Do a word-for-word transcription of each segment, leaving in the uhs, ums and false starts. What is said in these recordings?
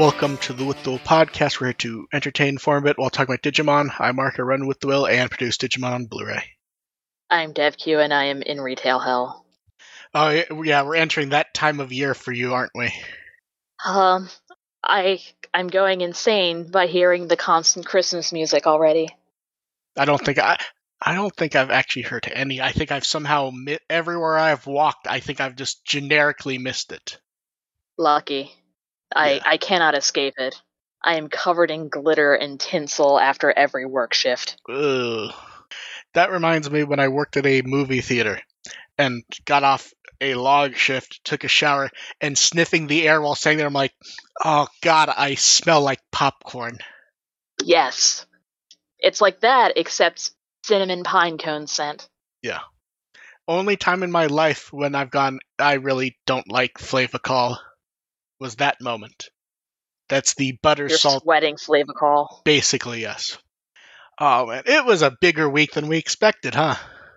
Welcome to the With the Will podcast. We're here to entertain for a bit while talking about Digimon. I'm Mark, I run With the Will and produce Digimon on Blu-ray. I'm DevQ and I am in retail hell. Oh yeah, we're entering that time of year for you, aren't we? Um, I I'm going insane by hearing the constant Christmas music already. I don't think I I don't think I've actually heard any. I think I've somehow mi- everywhere I've walked, I think I've just generically missed it. Lucky. I, Yeah. I cannot escape it. I am covered in glitter and tinsel after every work shift. Ugh. That reminds me when I worked at a movie theater and got off a log shift, took a shower, and sniffing the air while standing there, I'm like, oh god, I smell like popcorn. Yes. It's like that, except cinnamon pine cone scent. Yeah. Only time in my life when I've gone, I really don't like Flavacol, was that moment. That's the butter You're salt. sweating Flavacol. Basically, yes. Oh man, it was a bigger week than we expected, huh?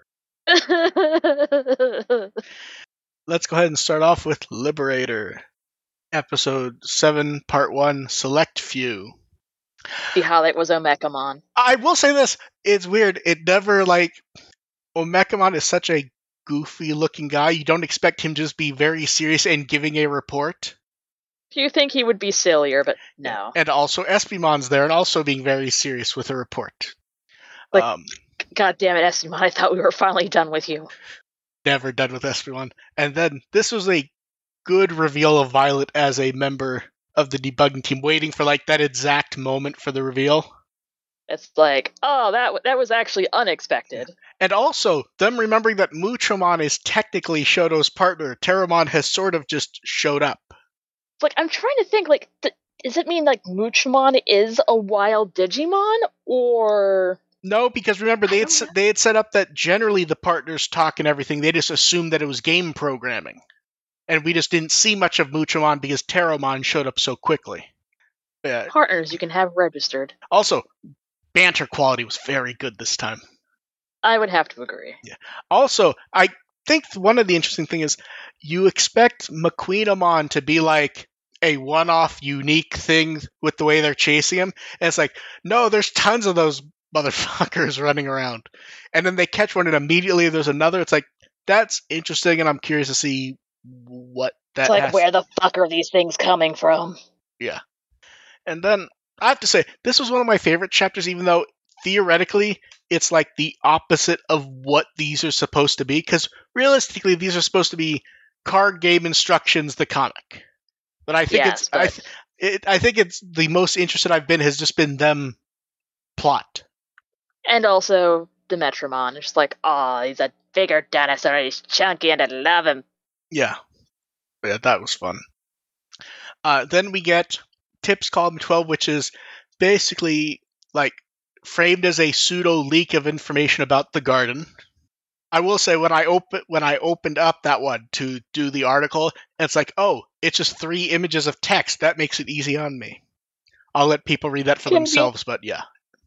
Let's go ahead and start off with Liberator. Episode seven, Part one, Select Few. The highlight was Omekamon. I will say this, it's weird, it never, like, Omekamon is such a goofy-looking guy, you don't expect him to just be very serious and giving a report. You think he would be sillier, but no. And also Espimon's there and also being very serious with a report. Like, um, God damn it, Espimon, I thought we were finally done with you. Never done with Espimon. And then this was a good reveal of Violet as a member of the debugging team, waiting for like that exact moment for the reveal. It's like, oh, that that was actually unexpected. And also, them remembering that Muchomon is technically Shoto's partner. Terramon has sort of just showed up. It's like, I'm trying to think, like, th- does it mean, like, Muchomon is a wild Digimon, or... No, because remember, they had, s- they had set up that generally the partners talk and everything, they just assumed that it was game programming. And we just didn't see much of Muchomon because Terramon showed up so quickly. Uh, Partners you can have registered. Also, banter quality was very good this time. I would have to agree. Yeah. Also, I think one of the interesting things is you expect McQueenamon to be like a one-off unique thing with the way they're chasing him. And it's like, no, there's tons of those motherfuckers running around. And then they catch one and immediately there's another. It's like, that's interesting and I'm curious to see what that It's like, has. where the fuck are these things coming from? Yeah. And then, I have to say, this was one of my favorite chapters, even though theoretically it's like the opposite of what these are supposed to be, because realistically these are supposed to be card game instructions, the comic. But I think Yes, it's but- I, th- it, I think it's the most interested I've been has just been them plot. And also, Demetrimon. It's just like, oh, he's a bigger dinosaur, he's chunky, and I love him. Yeah. Yeah, that was fun. Uh, then we get Tips Column twelve, which is basically like framed as a pseudo leak of information about the garden. I will say when I open when I opened up that one to do the article, it's like, oh, it's just three images of text. That makes it easy on me. I'll let people read that for Can themselves, but yeah.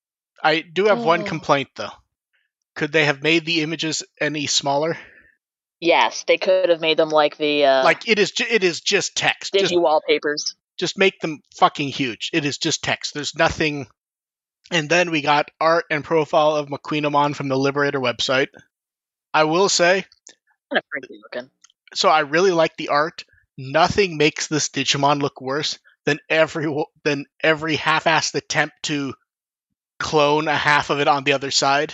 I do have one Oh. complaint though. Could they have made the images any smaller? Yes, they could have made them like the, uh, Like it is ju- it is just text. Just Digi wallpapers. just make them fucking huge. It is just text. There's nothing. And then we got art and profile of McQueenamon from the Liberator website. I will say, Kind of freaky looking. so I really like the art. Nothing makes this Digimon look worse than every than every half-assed attempt to clone a half of it on the other side.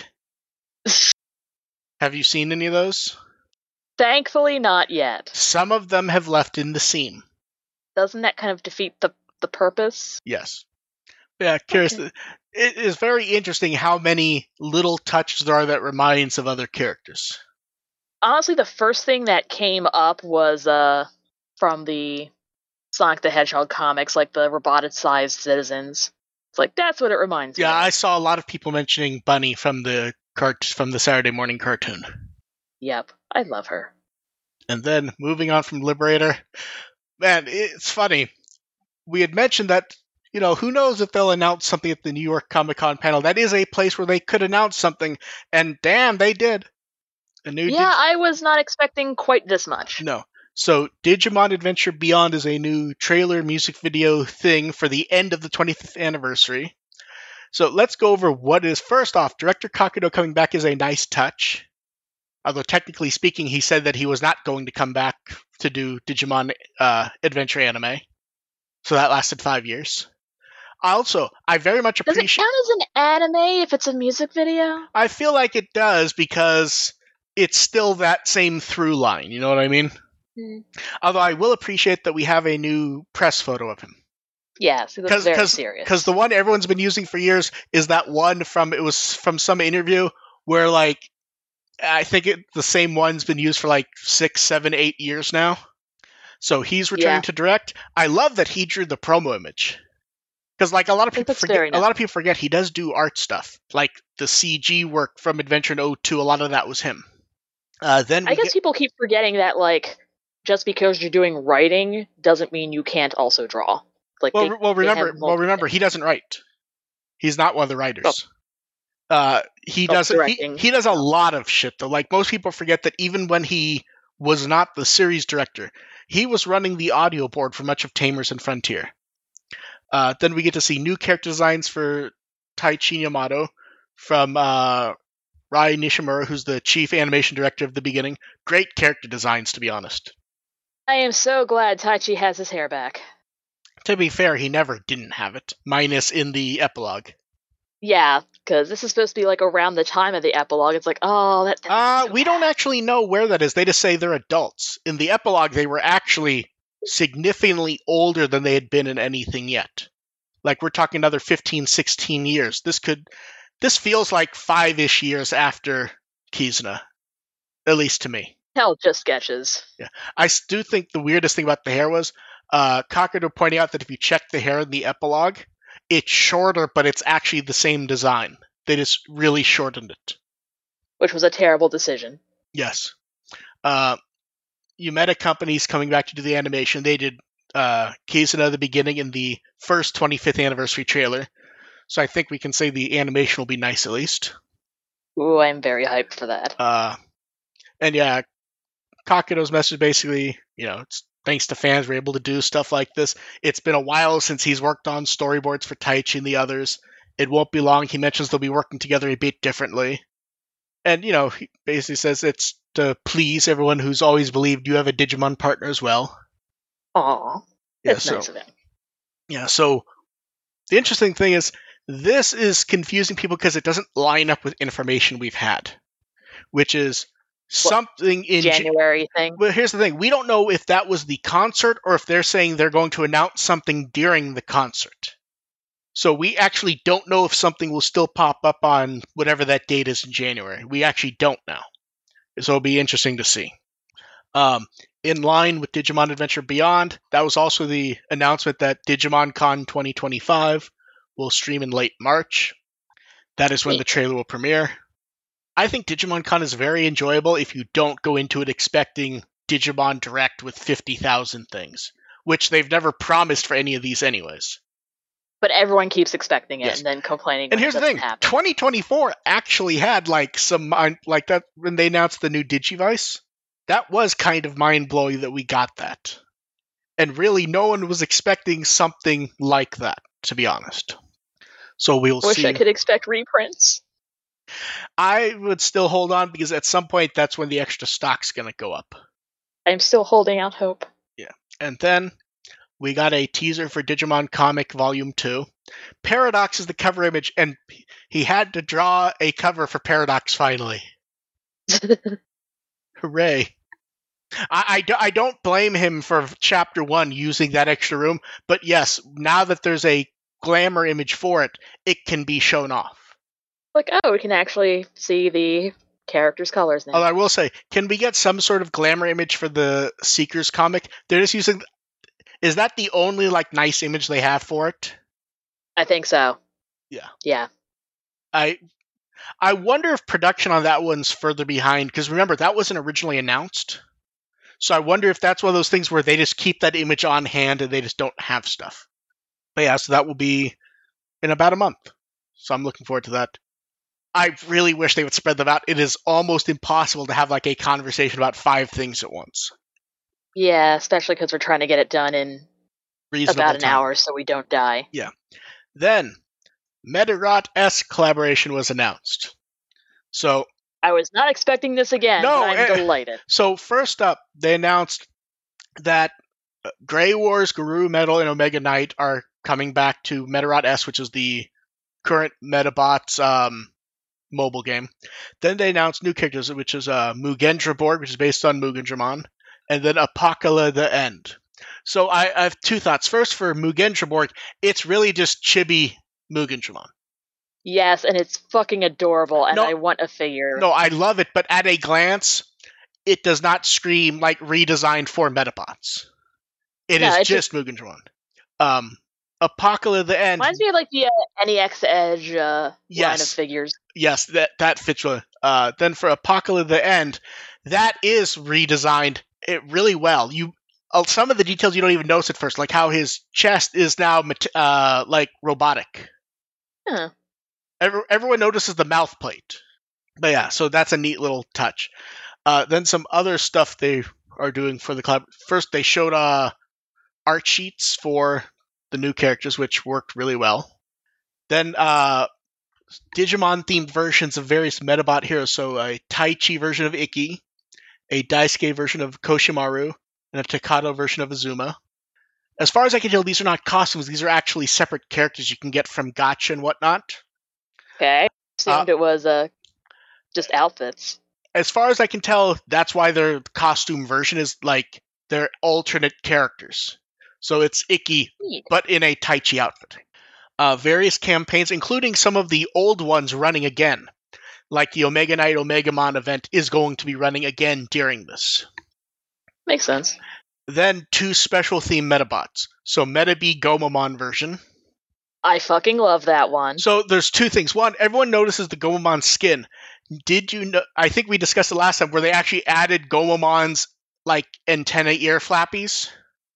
Have you seen any of those? Thankfully, not yet. Some of them have left in the seam. Doesn't that kind of defeat the the purpose? Yes. Yeah, curious. Okay. It is very interesting how many little touches there are that reminds of other characters. Honestly, the first thing that came up was uh from the Sonic the Hedgehog comics, like the roboticized citizens. It's like, that's what it reminds Yeah, me I of. saw a lot of people mentioning Bunny from the cart from the Saturday morning cartoon. Yep, I love her. And then moving on from Liberator, man, it's funny. We had mentioned that, you know, who knows if they'll announce something at the New York Comic Con panel. That is a place where they could announce something, and damn, they did. A new Yeah, Dig- I was not expecting quite this much. no. So, Digimon Adventure Beyond is a new trailer music video thing for the end of the twenty-fifth anniversary. So, let's go over what is. First off, Director Kakudo coming back is a nice touch. Although, technically speaking, he said that he was not going to come back to do Digimon uh, Adventure anime. So, that lasted five years. Also, I very much Does it appreciate. count as an anime if it's a music video? I feel like it does because it's still that same through line. You know what I mean? Hmm. Although I will appreciate that we have a new press photo of him. Yes, it looks very serious. Because the one everyone's been using for years is that one from it was from some interview where like I think it, the same one's been used for like six, seven, eight years now. So he's returning Yeah. to direct. I love that he drew the promo image. Because like a lot of I think people that's forget, very a lot of people forget he does do art stuff. Like the C G work from Adventure in oh two, a lot of that was him. Uh, then we I guess get- people keep forgetting that, like, just because you're doing writing doesn't mean you can't also draw. Like, well, they, re- well, they remember, have well, multiple remember, things. he doesn't write. He's not one of the writers. Uh, he Oh, does he, directing. he does a lot of shit though. Like most people forget that even when he was not the series director, he was running the audio board for much of Tamers and Frontier. Uh, then we get to see new character designs for Taichi Yamato from uh, Rai Nishimura, who's the chief animation director of the beginning. Great character designs, to be honest. I am so glad Taichi has his hair back. To be fair, he never didn't have it, minus in the epilogue. Yeah, because this is supposed to be, like, around the time of the epilogue. It's like, oh, that... that Uh, so we bad. don't actually know where that is. They just say they're adults. In the epilogue, they were actually significantly older than they had been in anything yet. Like, we're talking another fifteen, sixteen years. This could... This feels like five-ish years after Kizuna. At least to me. Hell, just sketches. I do think the weirdest thing about the hair was uh, Kakudo pointing out that if you check the hair in the epilogue, it's shorter, but it's actually the same design. They just really shortened it. Which was a terrible decision. Yes. Uh, Umeda Company's coming back to do the animation. They did uh, Kizuna at the beginning in the first twenty-fifth anniversary trailer. So I think we can say the animation will be nice at least. Ooh, I'm very hyped for that. Uh, and yeah, Kakudo's message basically, you know, it's thanks to fans we're able to do stuff like this. It's been a while since he's worked on storyboards for Taichi and the others. It won't be long. He mentions they'll be working together a bit differently. And, you know, he basically says it's to please everyone who's always believed you have a Digimon partner as well. Aw, Yeah, that's so, nice of him. yeah, so the interesting thing is this is confusing people because it doesn't line up with information we've had, which is something in Ja- January thing. Well, here's the thing. We don't know if that was the concert or if they're saying they're going to announce something during the concert. So we actually don't know if something will still pop up on whatever that date is in January. We actually don't know. So it'll be interesting to see. Um, in line with Digimon Adventure Beyond, that was also the announcement that Digimon Con twenty twenty-five will stream in late March. That is when Sweet. the trailer will premiere. I think Digimon Con is very enjoyable if you don't go into it expecting Digimon Direct with fifty thousand things, which they've never promised for any of these anyways. But everyone keeps expecting it Yes. and then complaining And when here's it the doesn't thing, happen. twenty twenty-four actually had like some, mind- like that, when they announced the new Digivice, that was kind of mind-blowing that we got that. And really, no one was expecting something like that, to be honest. So we'll Wish see. I could expect reprints. I would still hold on because at some point that's when the extra stock's going to go up. I'm still holding out hope. And then we got a teaser for Digimon Comic Volume two. Paradox is the cover image, and he had to draw a cover for Paradox finally. Hooray. I, I, do, I don't blame him for Chapter one using that extra room, but yes, now that there's a glamour image for it, it can be shown off. Like, oh, we can actually see the characters' colors now. Although I will say, can we get some sort of glamour image for the Seekers comic? They're just using... Is that the only, like, nice image they have for it? I think so. Yeah. Yeah. I I wonder if production on that one's further behind, because remember, that wasn't originally announced. So I wonder if that's one of those things where they just keep that image on hand and they just don't have stuff. But yeah, so that will be in about a month. So I'm looking forward to that. I really wish they would spread them out. It is almost impossible to have like a conversation about five things at once. Yeah, especially because we're trying to get it done in Reasonable about an time. hour so we don't die. Then, Medarot-S collaboration was announced. So, I was not expecting this again, No, but I'm eh, delighted. so first up, they announced that uh, Grey Wars, Guru Metal, and Omega Knight are coming back to Medarot-S, which is the current Metabots um, mobile game. Then they announced new characters, which is uh, Mugendraborg, which is based on Mugendramon, and then Apocalypse the End. So I, I have two thoughts. First, for Mugendraborg, it's really just chibi Mugendramon. Yes, and it's fucking adorable, and No- I want a figure. No, I love it, but at a glance, it does not scream like redesigned for Metabots. It No, is it's just Mugendramon. Um, Apocalypse the End. Reminds me of like the uh, N E X Edge uh, line of Yes. figures. Yes, that that fits really. Uh, then for Apocalypse the End, that is redesigned it really well. You uh, some of the details you don't even notice at first, like how his chest is now mat- uh, like robotic. Huh. Every, everyone notices the mouth plate. But yeah, so that's a neat little touch. Uh, then some other stuff they are doing for the club. First, they showed uh, art sheets for the new characters, which worked really well. Then uh, Digimon-themed versions of various Metabot heroes. So a Taichi version of Ikki, a Daisuke version of Koshimaru, and a Takato version of Azuma. As far as I can tell, these are not costumes. These are actually separate characters you can get from gacha and whatnot. Okay. Assumed it was uh, just outfits. As far as I can tell, that's why their costume version is like their alternate characters. So it's Ikki, Neat. but in a Taichi outfit. Uh, various campaigns, including some of the old ones running again. Like the Omega Knight Omegamon event is going to be running again during this. Makes sense. Then two special theme Metabots. So Metabee Gomamon version. I fucking love that one. So there's two things. One, everyone notices the Gomamon skin. Did you know? I think we discussed it last time where they actually added Gomamon's like antenna ear flappies.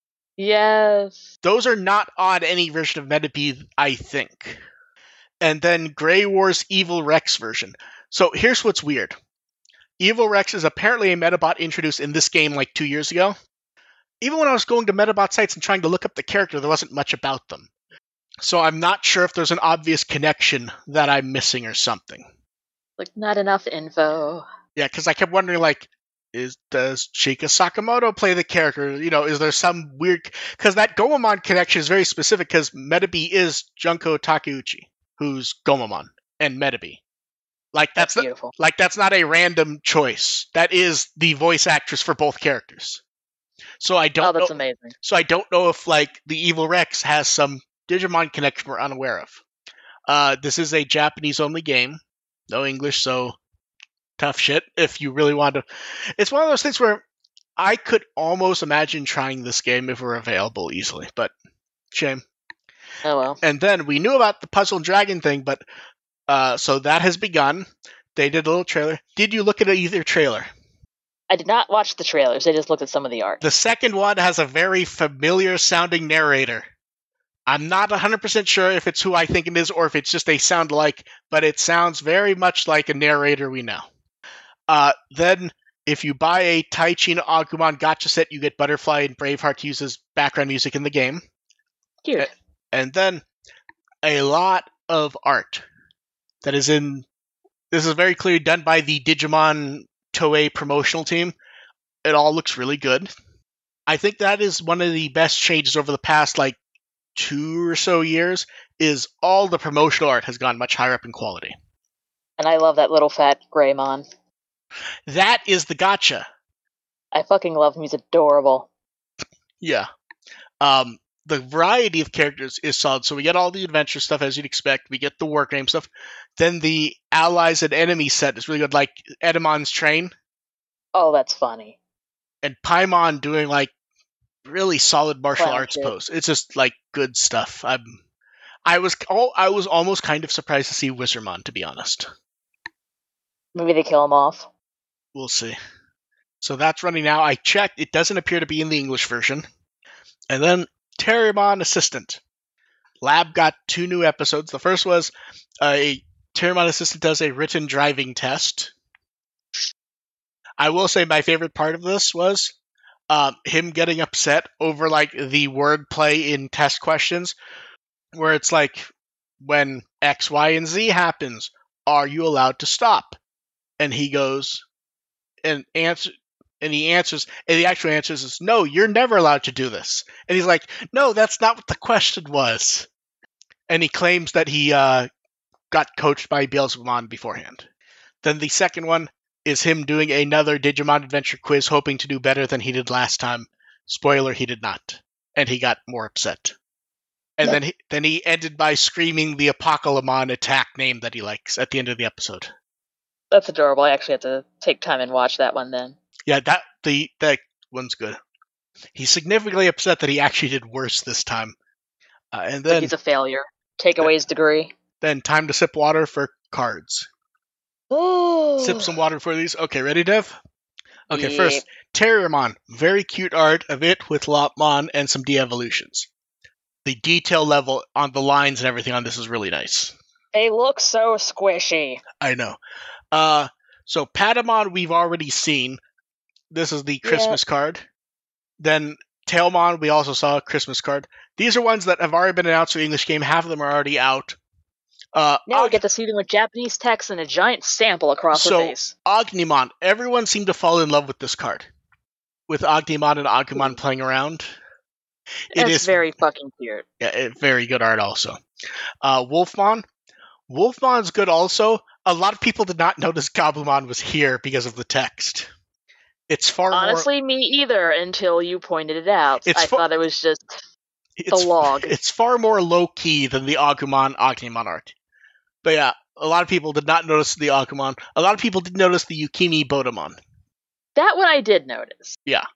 Yes. Those are not on any version of Metabee, I think. And then Grey Wars Evil Rex version. So here's what's weird. Evil Rex is apparently a Metabot introduced in this game like two years ago. Even when I was going to Metabot sites and trying to look up the character, there wasn't much about them. So I'm not sure if there's an obvious connection that I'm missing or something. Like, not enough info. Yeah, because I kept wondering, like, is does Chika Sakamoto play the character? You know, is there some weird... Because that Gomamon connection is very specific, because Metabee is Junko Takeuchi, who's Gomamon, and Metabee. Like, that's, That's beautiful. like, that's not a random choice. That is the voice actress for both characters. So I don't Oh, that's know, amazing. So I don't know if, like, the Evil Rex has some Digimon connection we're unaware of. Uh, this is a Japanese-only game. No English, so tough shit if you really want to. It's one of those things where I could almost imagine trying this game if it were available easily, but shame. Oh well. And then we knew about the Puzzle and Dragon thing, but uh, so that has begun. They did a little trailer. Did you look at either trailer? I did not watch the trailers. I just looked at some of the art. The second one has a very familiar sounding narrator. I'm not one hundred percent sure if it's who I think it is or if it's just a sound alike, but it sounds very much like a narrator we know. Uh, then, if you buy a Taichi no Agumon gacha set, you get Butterfly and Braveheart to use as background music in the game. Cute. And then, a lot of art that is in... This is very clearly done by the Digimon Toei promotional team. It all looks really good. I think that is one of the best changes over the past, like, two or so years, is all the promotional art has gone much higher up in quality. And I love that little fat Greymon. That is the gacha. I fucking love him. He's adorable. Yeah. Um, the variety of characters is solid. So we get all the adventure stuff as you'd expect. We get the work name stuff. Then the allies and enemies set is really good, like Edamon's Train. Oh, that's funny. And Paimon doing like really solid martial Clown arts shit. pose. It's just like good stuff. I'm, I was, oh, I was almost kind of surprised to see Wizardmon, to be honest. Maybe they kill him off. We'll see. So that's running now. I checked. It doesn't appear to be in the English version. And then Terriermon Assistant. Lab got two new episodes. The first was a Terriermon Assistant does a written driving test. I will say my favorite part of this was um, him getting upset over like the wordplay in test questions, where it's like, when X, Y, and Z happens, are you allowed to stop? And he goes and answer, and he answers, and the actual answer is, no, you're never allowed to do this. And he's like, no, that's not what the question was. And he claims that he uh, got coached by Beelzebumon beforehand. Then the second one is him doing another Digimon Adventure quiz, hoping to do better than he did last time. Spoiler, he did not. And he got more upset. And Yep. then he, then he ended by screaming the Apocalypmon attack name that he likes at the end of the episode. That's adorable. I actually had to take time and watch that one then. Yeah, that the that one's good. He's significantly upset that he actually did worse this time. Uh, and Like then he's a failure. Take away his degree. then time to sip water for cards. Oh. Sip some water for these. Okay, ready, Dev? Okay, Yeah. first, Terriermon. Very cute art of it with Lopmon and some de-evolutions. The detail level on the lines and everything on this is really nice. They look so squishy. I know. Uh, so Patamon we've already seen. This is the Christmas Yeah. card. Then Tailmon, we also saw a Christmas card. These are ones that have already been announced for the English game. Half of them are already out. Uh, Now we Og- get to see them with Japanese text and a giant sample across So- the face. Ognimon. Everyone seemed to fall in love with this card. With Ognimon and Agumon playing around. It That's is very fucking cute. yeah, it, very good art also. Uh, Wolfmon. Wolfmon's good also. A lot of people did not notice Gabumon was here because of the text. It's far Honestly, me either until you pointed it out. It's I fu- thought it was just more. the It's, log. it's far more low key than the Agumon Ognimon art. But yeah, a lot of people did not notice the Agumon. A lot of people did notice the Yukimi Bodamon. That one I did notice.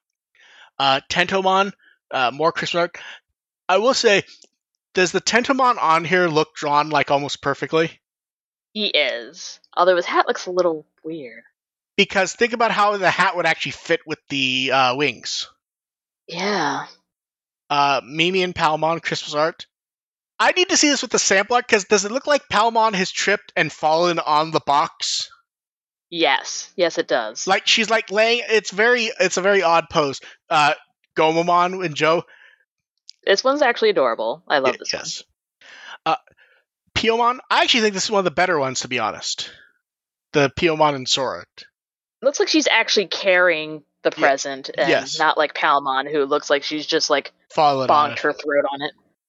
Uh, Tentomon, uh, more Christmas art. I will say, does the Tentomon on here look drawn like almost perfectly? He is. Although his hat looks a little weird. Because think about how the hat would actually fit with the uh, wings. Yeah. Uh, Mimi and Palmon, Christmas art. I need to see this with the sample art, because does it look like Palmon has tripped and fallen on the box? Yes. Yes, it does. Like, she's like laying, it's very, it's a very odd pose. Uh, Gomamon and Joe. This one's actually adorable. I love Y- this yes. Uh, Piomon, I actually think this is one of the better ones, to be honest. The Piomon and Sora. one. Looks like she's actually carrying the Yeah. present, and Yes. not like Palmon, who looks like she's just like Fallen on bonked it. her throat on it.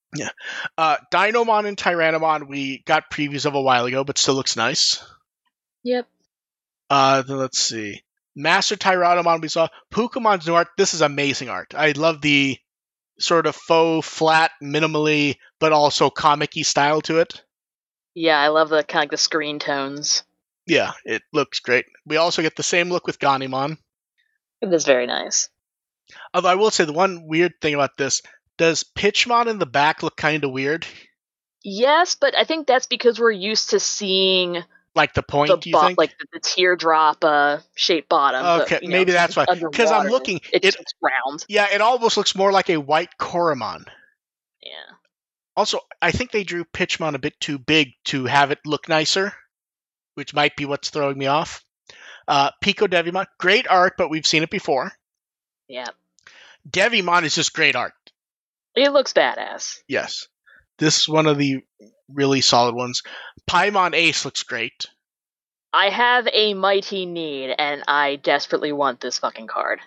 Uh, Dinomon and Tyrannomon, we got previews of a while ago, but still looks nice. Yep. Uh, then let's see. Master Tyrannomon we saw. Pukamon's new art. This is amazing art. I love the sort of faux, flat, minimally, but also comic-y style to it. Yeah, I love the kind of like the screen tones. Yeah, it looks great. We also get the same look with Ganimon. It is very nice. Although I will say the one weird thing about this, does Pitchmon in the back look kind of weird? Yes, but I think that's because we're used to seeing Like the point, the do you bo- think? like the, the teardrop uh, shaped bottom. but, Okay, you know, maybe since that's why. it's 'Cause I'm underwater, looking, It's it- just round. Yeah, it almost looks more like a white Koromon. Yeah. Also, I think they drew Pitchmon a bit too big to have it look nicer, which might be what's throwing me off. Uh, Pico Devimon, great art, but we've seen it before. Yeah. Devimon is just great art. It looks badass. Yes. This is one of the really solid ones. Paimon Ace looks great. I have a mighty need, and I desperately want this fucking card.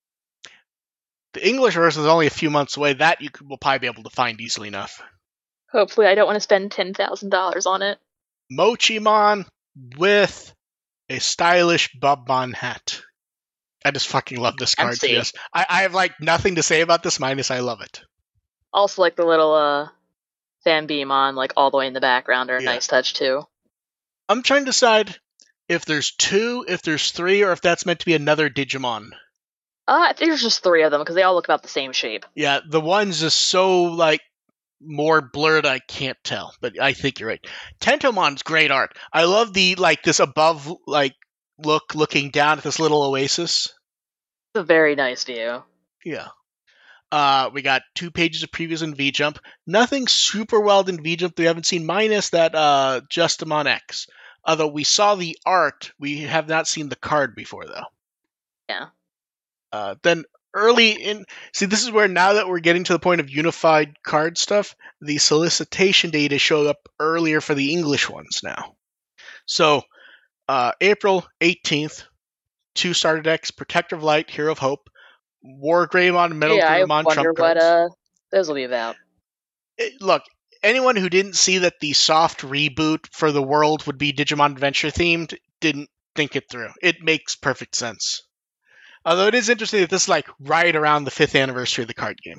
The English version is only a few months away. That you could, will probably be able to find easily enough. Hopefully, I don't want to spend ten thousand dollars on it. Mochimon with a stylish Bubmon hat. I just fucking love this card. M C. Yes, I, I have like nothing to say about this, minus I love it. Also, like the little uh, Fanbeamon, like all the way in the background, are a Yeah. nice touch too. I'm trying to decide if there's two, if there's three, or if that's meant to be another Digimon. Uh, there's just three of them because they all look about the same shape. Yeah, the one's just so like more blurred I can't tell, but I think you're right. Tentomon's great art. I love the like this above like look looking down at this little oasis. It's a very nice view. Yeah. Uh, we got two pages of previews in V-Jump. Nothing super well in V-Jump that we haven't seen, minus that uh, Justamon X. Although we saw the art, we have not seen the card before, though. Yeah. Uh, then early in... See, this is where now that we're getting to the point of unified card stuff, the solicitation data showed up earlier for the English ones now. So, uh, April eighteenth, two starter decks, Protector of Light, Hero of Hope, War Greymon, Metal yeah, Greymon, I wonder Trump what cards. uh, those will be about. It, look, anyone who didn't see that the soft reboot for the world would be Digimon Adventure themed didn't think it through. It makes perfect sense. Although it is interesting that this is like right around the fifth anniversary of the card game.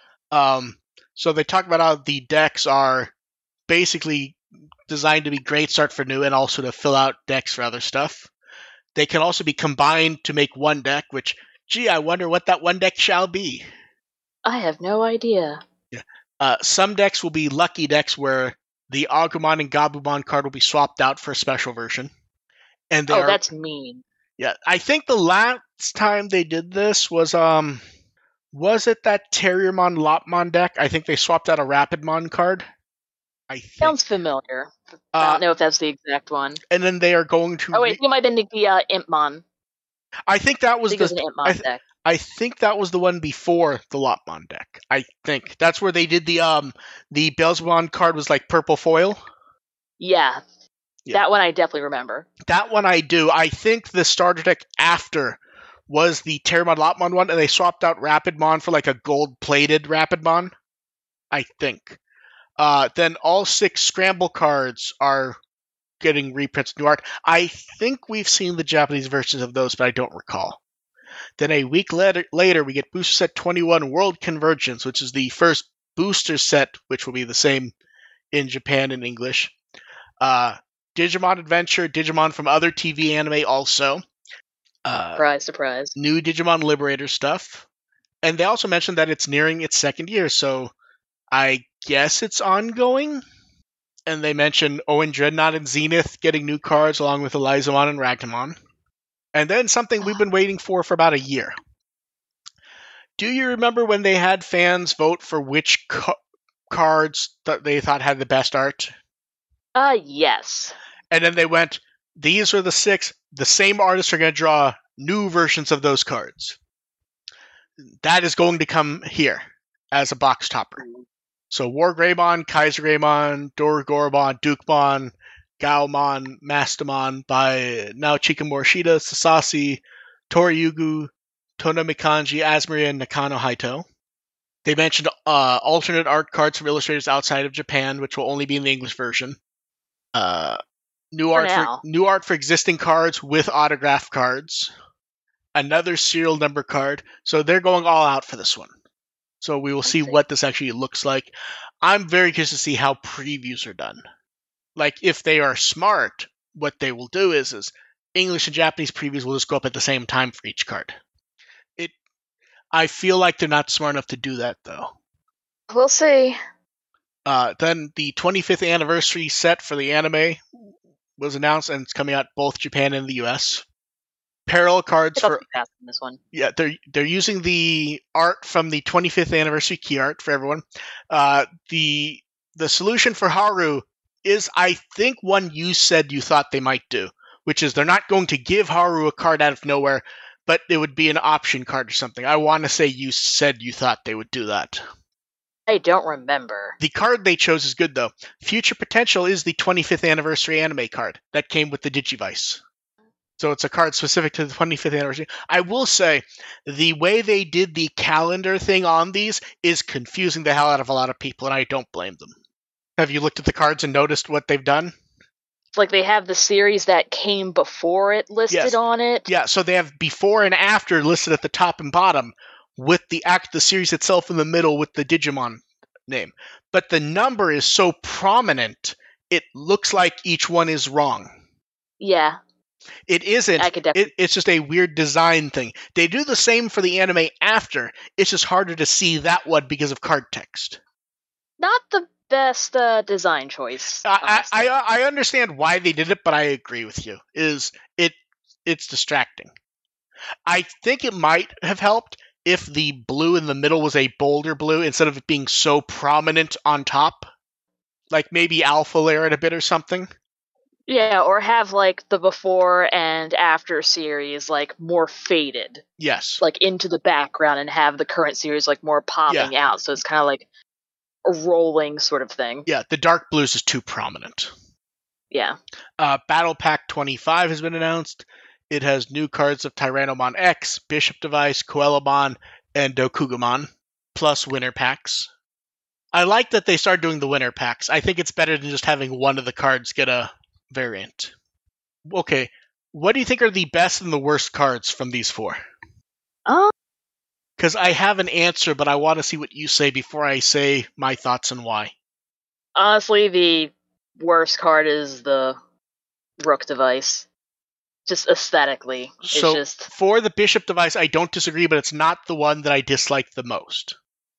Um, so they talk about how the decks are basically designed to be great start for new and also to fill out decks for other stuff. They can also be combined to make one deck, which, gee, I wonder what that one deck shall be. I have no idea. Yeah. Uh, some decks will be lucky decks where the Agumon and Gabumon card will be swapped out for a special version. And Oh, are, that's mean. Yeah, I think the last time they did this was, um, was it that Terriermon Lopmon deck? I think they swapped out a Rapidmon card. I think. Sounds familiar. I Uh, don't know if that's the exact one. and then they are going to. Oh wait, re- it might have been the uh, Impmon. I think that I was think it was the. an Impmon I, th- deck. I think that was the one before the Lopmon deck. I think that's where they did the um the Beelzebubon card was like purple foil. Yeah, Yeah. that one I definitely remember. That one I do. I think the starter deck after was the Terriermon Lopmon one, and they swapped out Rapidmon for like a gold-plated Rapidmon. I think. Uh, then all six Scramble cards are getting reprints new art. I think we've seen the Japanese versions of those, but I don't recall. Then a week later, later we get Booster Set twenty-one World Convergence, which is the first booster set, which will be the same in Japan in English. Uh, Digimon Adventure, Digimon from other T V anime also. Uh, Surprise, surprise. new Digimon Liberator stuff. And they also mentioned that it's nearing its second year, so I guess it's ongoing. And they mentioned Owen Dreadnought and Zenith getting new cards along with Elizamon and Ragdamon. And then something we've been waiting for for about a year. Do you remember when they had fans vote for which ca- cards that they thought had the best art? Uh, yes. And then they went, these are the six. The same artists are going to draw new versions of those cards. That is going to come here as a box topper. So War Greymon, Kaiser Greymon, Dorgoromon, Dukemon, Gaomon, Mastamon by Naochika Morishita, Sasasi, Toriyugu, Tonamikanji, Asmiri, and Nakano Haito. They mentioned uh, alternate art cards from illustrators outside of Japan, which will only be in the English version. Uh, new For art now. for new art for existing cards with autograph cards. Another serial number card. So they're going all out for this one. So we will see see. what this actually looks like. I'm very curious to see how previews are done. Like, if they are smart, what they will do is, is English and Japanese previews will just go up at the same time for each card. It, I feel like they're not smart enough to do that, though. We'll see. Uh, then the twenty-fifth anniversary set for the anime was announced, and it's coming out both Japan and the U S. Parallel cards for Fast in this one. yeah, they're they're using the art from the twenty-fifth anniversary key art for everyone. Uh, the the solution for Haru is, I think, one you said you thought they might do, which is they're not going to give Haru a card out of nowhere, but it would be an option card or something. I want to say you said you thought they would do that. I don't remember. The card they chose is good, though. Future Potential is the twenty-fifth anniversary anime card that came with the Digivice. So it's a card specific to the twenty-fifth anniversary. I will say, the way they did the calendar thing on these is confusing the hell out of a lot of people, and I don't blame them. Have you looked at the cards and noticed what they've done? It's like they have the series that came before it listed Yes. on it. Yeah, so they have before and after listed at the top and bottom, with the act the series itself in the middle with the Digimon name. But the number is so prominent, it looks like each one is wrong. Yeah. It isn't. I could definitely. It, it's just a weird design thing. They do the same for the anime after. It's just harder to see that one because of card text. Not the best uh, design choice. I, I honestly. I I understand why they did it, but I agree with you. Is it it's distracting. I think it might have helped if the blue in the middle was a bolder blue instead of it being so prominent on top. Like maybe alpha layer it a bit or something. Yeah, or have like the before and after series like more faded, Yes. like into the background, and have the current series like more popping out. So it's kind of like a rolling sort of thing. Yeah, the dark blues is too prominent. Yeah. Uh, Battle Pack twenty-five has been announced. It has new cards of Tyrannomon X, Bishop Device, Coelomon, and Dokugumon, plus winner packs. I like that they started doing the winner packs. I think it's better than just having one of the cards get a variant. Okay, what do you think are the best and the worst cards from these four? Oh. Because I have an answer, but I want to see what you say before I say my thoughts and why. Honestly, the worst card is the Rook Device. Just aesthetically. So, it's just... for the Bishop Device, I don't disagree, but it's not the one that I dislike the most.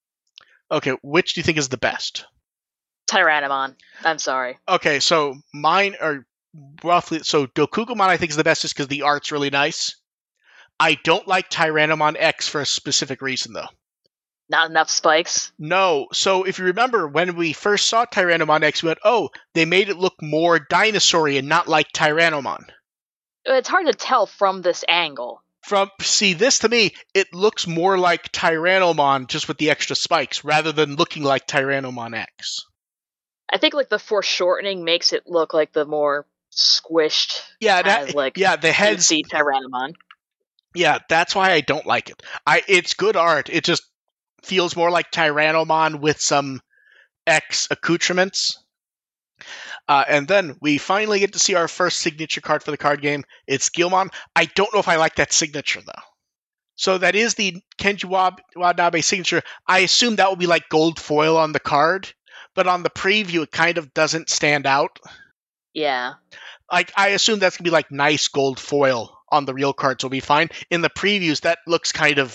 Okay, which do you think is the best? Tyrannomon. I'm sorry. Okay, so mine are roughly... So, Dokugumon I think is the best just because the art's really nice. I don't like Tyrannomon X for a specific reason, though. Not enough spikes? No. So, if you remember, when we first saw Tyrannomon X, we went, oh, they made it look more dinosaur-y and not like Tyrannomon. It's hard to tell from this angle. From see this to me, it looks more like Tyrannomon just with the extra spikes, rather than looking like Tyrannomon X. I think like the foreshortening makes it look like the more squished. Yeah, that, as, like yeah, the heads. See Tyrannomon. Yeah, that's why I don't like it. I it's good art. It just feels more like Tyrannomon with some X accoutrements. Uh, and then we finally get to see our first signature card for the card game. It's Guilmon. I don't know if I like that signature, though. So that is the Kenji Watanabe signature. I assume that will be like gold foil on the card, but on the preview, it kind of doesn't stand out. Yeah. Like, I assume that's going to be like nice gold foil on the real cards will be fine. In the previews, that looks kind of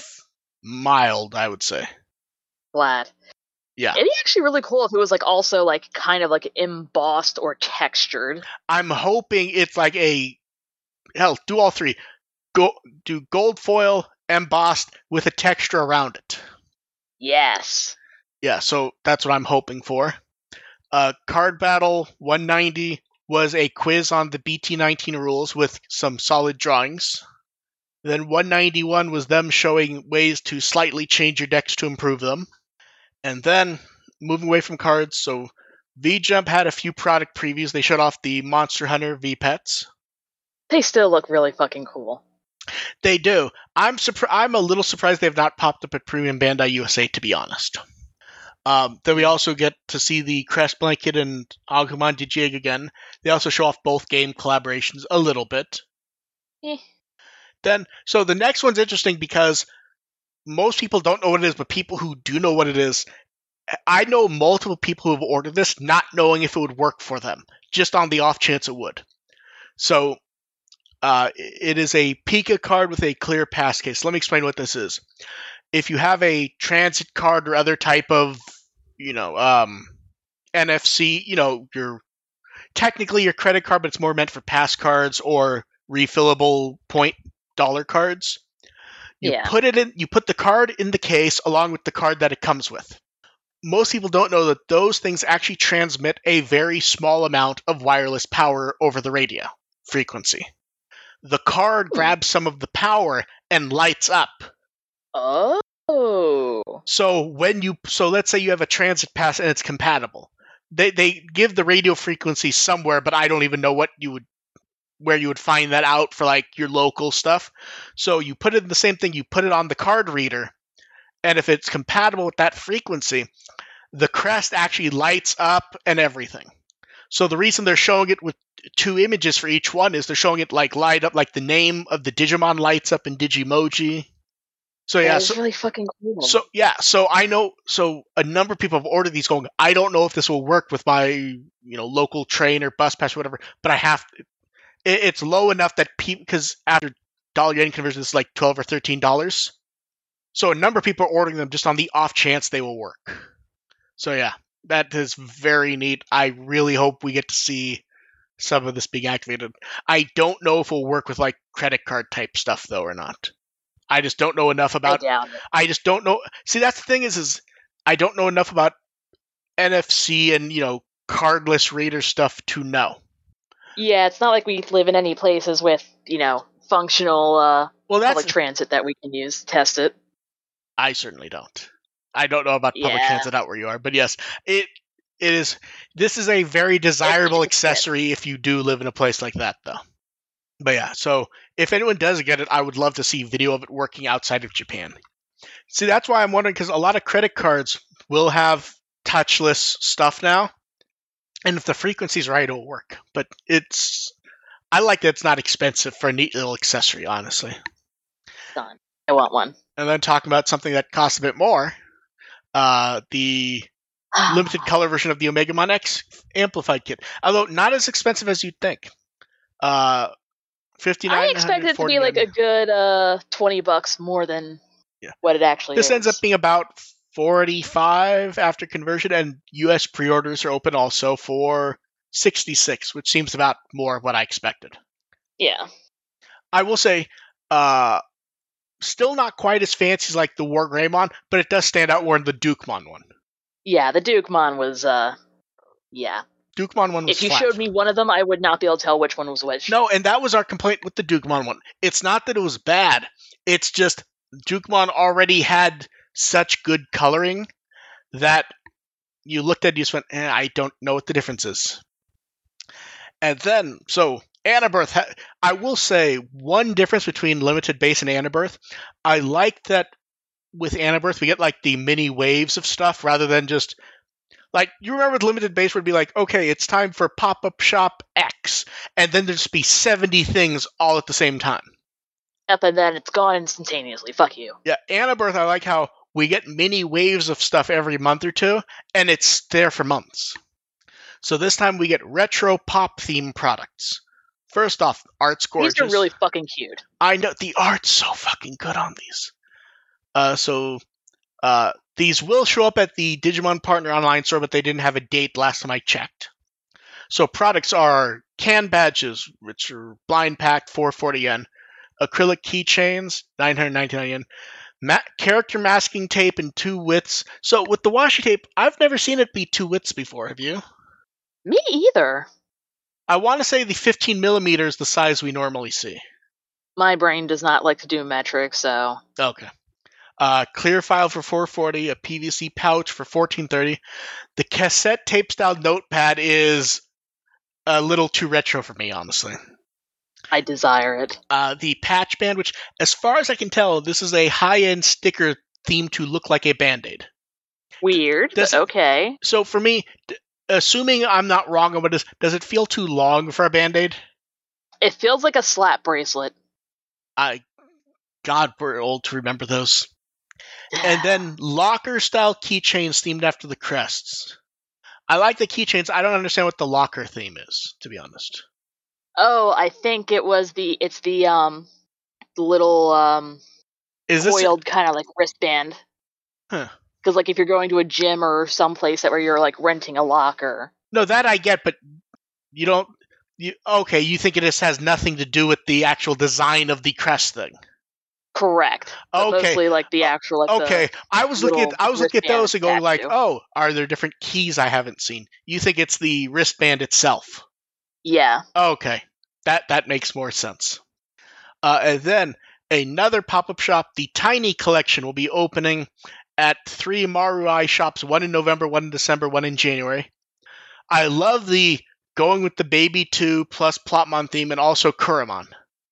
mild, I would say. Flat. Yeah. It'd be actually really cool if it was like also like kind of like embossed or textured. I'm hoping it's like a hell, do all three. Go do gold foil, embossed with a texture around it. Yes. Yeah, so that's what I'm hoping for. Uh, Card Battle one ninety was a quiz on the B T nineteen rules with some solid drawings. Then one ninety-one was them showing ways to slightly change your decks to improve them. And then, moving away from cards, so V-Jump had a few product previews. They showed off the Monster Hunter V-Pets. They still look really fucking cool. They do. I'm surpri- I'm a little surprised they have not popped up at Premium Bandai U S A, to be honest. Um, then we also get to see the Crest Blanket and Agumon Digi-Egg again. They also show off both game collaborations a little bit. Eh. Then, so the next one's interesting because most people don't know what it is, but people who do know what it is, I know multiple people who have ordered this not knowing if it would work for them, just on the off chance it would. So, uh, it is a Pika card with a clear pass case. Let me explain what this is. If you have a transit card or other type of, you know, um, N F C, you know, your technically your credit card, but it's more meant for pass cards or refillable point dollar cards. You yeah. put it in. You put the card in the case along with the card that it comes with. Most people don't know that those things actually transmit a very small amount of wireless power over the radio frequency. The card grabs some of the power and lights up. Oh. So when you so let's say you have a transit pass and it's compatible. They they give the radio frequency somewhere, but I don't even know what you would where you would find that out for like your local stuff. So you put it in the same thing, you put it on the card reader, and if it's compatible with that frequency, the crest actually lights up and everything. So the reason they're showing it with two images for each one is they're showing it like light up, like the name of the Digimon lights up in Digimoji. So yeah, That's so, really fucking cool. So yeah, so I know, so a number of people have ordered these going, I don't know if this will work with my, you know, local train or bus pass or whatever, but I have to. It's low enough that people, because after dollar yen conversion, it's like twelve or thirteen dollars. So a number of people are ordering them just on the off chance they will work. So yeah, that is very neat. I really hope we get to see some of this being activated. I don't know if it'll work with like credit card type stuff though or not. I just don't know enough about. I doubt it. I just don't know. See, that's the thing is, is I don't know enough about N F C and you know cardless reader stuff to know. Yeah, it's not like we live in any places with, you know, functional uh, Well, that's public transit that we can use to test it. I certainly don't. I don't know about public Yeah. transit out where you are, but yes, it it is. This is a very desirable It's- it's accessory if you do live in a place like that, though. But yeah, so if anyone does get it, I would love to see video of it working outside of Japan. See, that's why I'm wondering, because a lot of credit cards will have touchless stuff now, and if the frequency's right, it'll work. But it's, I like that it's not expensive for a neat little accessory, honestly. done. I want one. And then talking about something that costs a bit more, uh, the limited color version of the Omegamon X amplified kit, although not as expensive as you'd think. Uh, fifty-nine. I expect it to be like a good uh, twenty bucks more than yeah. what it actually this is. This ends up being about forty-five after conversion, and U S pre-orders are open also for sixty-six, which seems about more of what I expected. Yeah. I will say, uh, still not quite as fancy as like the War Greymon, but it does stand out more than the Dukemon one. Yeah, the Dukemon was, uh, yeah. Dukemon one was If you flat. showed me one of them, I would not be able to tell which one was which. No, and that was our complaint with the Dukemon one. It's not that it was bad. It's just Dukemon already had such good coloring that you looked at it and you just went, eh, I don't know what the difference is. And then, so, Annabirth, I will say one difference between Limited Base and Annabirth, I like that with Annabirth we get like the mini waves of stuff rather than just, like, you remember with Limited Base would be like, okay, it's time for Pop-Up Shop X, and then there'd just be seventy things all at the same time. Yep, and then it's gone instantaneously. Fuck you. Yeah, Annabirth, I like how we get mini waves of stuff every month or two, and it's there for months. So this time we get retro pop theme products. First off, art's gorgeous. These are really fucking cute. I know, the art's so fucking good on these. Uh, so uh, these will show up at the Digimon Partner online store, but they didn't have a date last time I checked. So products are can badges, which are blind packed, four hundred forty yen. Acrylic keychains, nine hundred ninety-nine yen. Ma- character masking tape and two widths. So with the washi tape, I've never seen it be two widths before. Have you? Me either. I want to say the fifteen millimeter is the size we normally see. My brain does not like to do metric, so... Okay. Uh, clear file for four hundred forty, a P V C pouch for fourteen thirty. The cassette tape style notepad is a little too retro for me, honestly. I desire it. Uh, the patch band, which, as far as I can tell, this is a high-end sticker themed to look like a Band-Aid. Weird, does, but okay. So for me, d- assuming I'm not wrong on what it is, does it feel too long for a Band-Aid? It feels like a slap bracelet. I, God, we're old to remember those. And then locker-style keychains themed after the crests. I like the keychains. I don't understand what the locker theme is, to be honest. Oh, I think it was the, it's the, um, the little, um, is coiled kind of like wristband. Huh. Because, like, if you're going to a gym or someplace that where you're, like, renting a locker. No, that I get, but you don't, you okay, you think it just has nothing to do with the actual design of the crest thing. Correct. But okay. Mostly, like, the actual, like, okay. The I was looking at, I was looking at those and going, like, tattoo. oh, are there different keys I haven't seen? You think it's the wristband itself? Yeah. Okay. That that makes more sense. Uh, and then another pop-up shop, the Tiny Collection, will be opening at three Maruai shops, one in November, one in December, one in January. I love the going with the Baby two plus Plotmon theme and also Kuramon.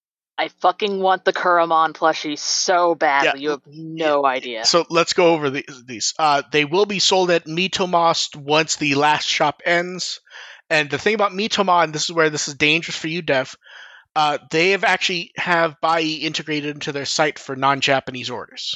I fucking want the Kuramon plushie so badly. Yeah. You have no yeah. idea. So let's go over the, these. Uh, they will be sold at Mitomos once the last shop ends. And the thing about Mitomon, this is where this is dangerous for you, Dev. Uh, they have actually have Bai integrated into their site for non-Japanese orders.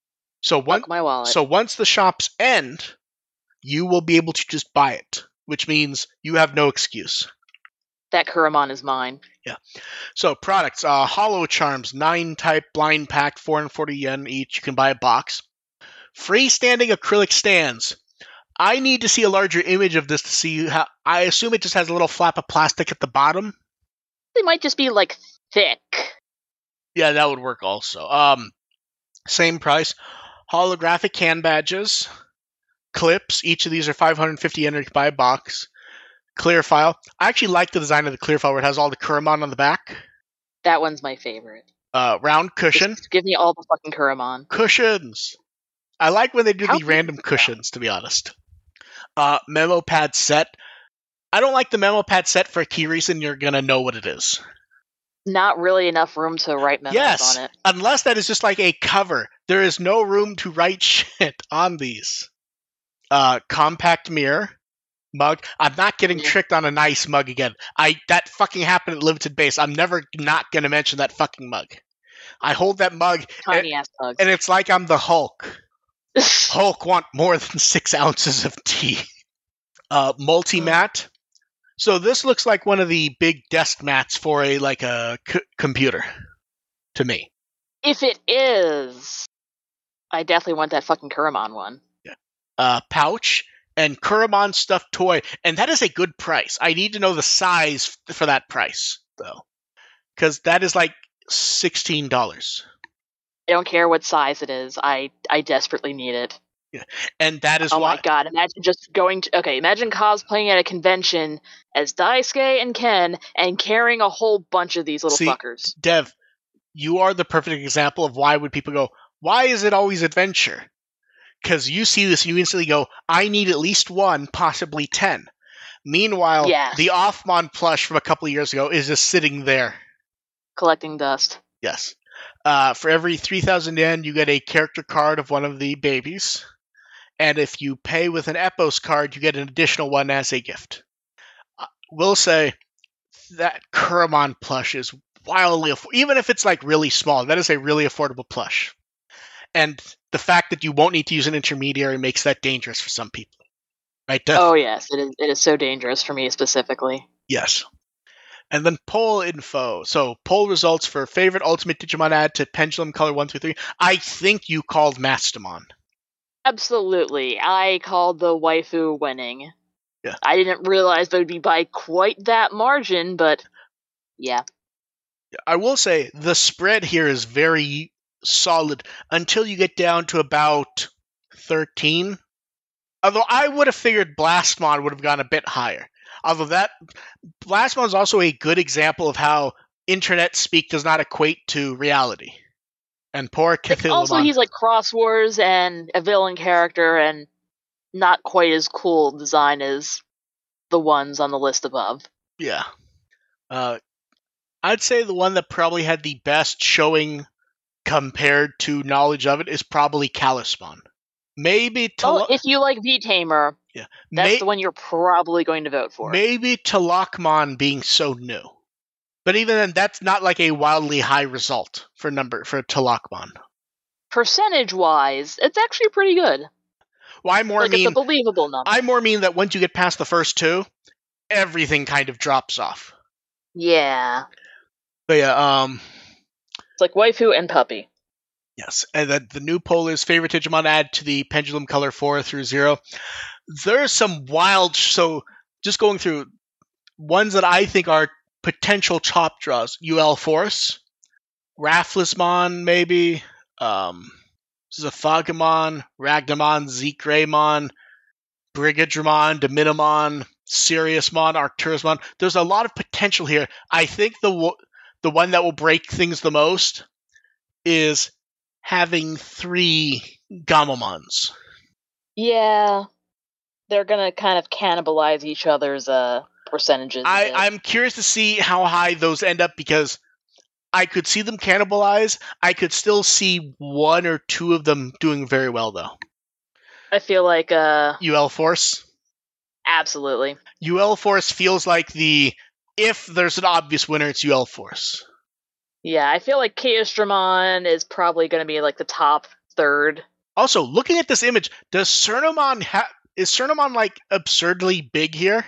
So once, my wallet. so once the shops end, you will be able to just buy it, which means you have no excuse. That Kuramon is mine. Yeah. So products, uh, Hollow Charms, nine type blind pack, four hundred forty yen each. You can buy a box. Freestanding acrylic stands. I need to see a larger image of this to see how. I assume it just has a little flap of plastic at the bottom. They might just be like thick. Yeah, that would work also. Um, same price. Holographic can badges, clips. Each of these are five hundred fifty yen to buy a box. clear file. I actually like the design of the clear file where it has all the Kuramon on the back. That one's my favorite. Uh, round cushion. Just give me all the fucking Kuramon. Cushions. I like when they do How the random cushions, to be honest. Uh, memo pad set. I don't like the memo pad set for a key reason. You're going to know what it is. Not really enough room to write memos yes, on it. Unless that is just like a cover. There is no room to write shit on these. Uh, compact mirror. Mug. I'm not getting Yeah. tricked on a nice mug again. I That fucking happened at Limited Base. I'm never not going to mention that fucking mug. I hold that mug. Tiny and, ass mugs. And it's like I'm the Hulk. Hulk want more than six ounces of tea. Uh, multi-mat. So this looks like one of the big desk mats for a like a c- computer, to me. If it is, I definitely want that fucking Kuramon one. Yeah. Uh, pouch and Kuramon stuffed toy, and that is a good price. I need to know the size f- for that price, though, because that is like sixteen dollars. I don't care what size it is. I I desperately need it. Yeah, and that is oh why. my god! Imagine just going to okay. Imagine cosplaying at a convention as Daisuke and Ken and carrying a whole bunch of these little See, fuckers. Dev, you are the perfect example of why would people go, why is it always adventure? Because you see this and you instantly go, I need at least one, possibly ten. Meanwhile, Yes. the Offmon plush from a couple of years ago is just sitting there. Collecting dust. Yes. Uh, for every three thousand yen, you get a character card of one of the babies. And if you pay with an Epos card, you get an additional one as a gift. Uh, we'll say that Kuramon plush is wildly affordable. Even if it's like really small, that is a really affordable plush. And the fact that you won't need to use an intermediary makes that dangerous for some people. Right, Dev? Oh yes, it is. It is so dangerous for me specifically. Yes. And then poll info. So poll results for favorite Ultimate Digimon ad to Pendulum Color one through three. I think you called Mastamon. Absolutely. I called the waifu winning. Yeah. I didn't realize they would be by quite that margin, but yeah. I will say the spread here is very solid until you get down to about thirteen. Although I would have figured Blastmon would have gone a bit higher. Although that Blastmon is also a good example of how internet speak does not equate to reality. And poor Cthulhu. Also, he's like Cross Wars and a villain character, and not quite as cool design as the ones on the list above. Yeah. Uh, I'd say the one that probably had the best showing compared to knowledge of it is probably Callismon. Maybe Tal- Well, if you like V-Tamer, yeah. that's May- the one you're probably going to vote for. Maybe Talakmon being so new. But even then, that's not like a wildly high result for number for Talakmon. Percentage-wise, it's actually pretty good. Well, I more like mean it's a believable number. I more mean that once you get past the first two, everything kind of drops off. Yeah. But yeah, um, it's like waifu and puppy. Yes, and then the new poll is favorite Digimon add to the Pendulum Color four through zero. There's some wild, so just going through ones that I think are potential top draws. U L Force, Rafflesmon maybe, um, Zephagamon, Ragnamon, Zekramon, Brigadramon, Dominamon, Siriusmon, Arcturusmon. There's a lot of potential here. I think the the one that will break things the most is having three Gamamons. Yeah. They're gonna kind of cannibalize each other's uh percentages. I, I'm curious to see how high those end up because I could see them cannibalize. I could still see one or two of them doing very well, though. I feel like uh U L Force? Absolutely. U L Force feels like the, if there's an obvious winner, it's U L Force. Yeah, I feel like Chaosdramon is probably going to be like the top third. Also, looking at this image, does Cernomon have, is Cernomon like absurdly big here?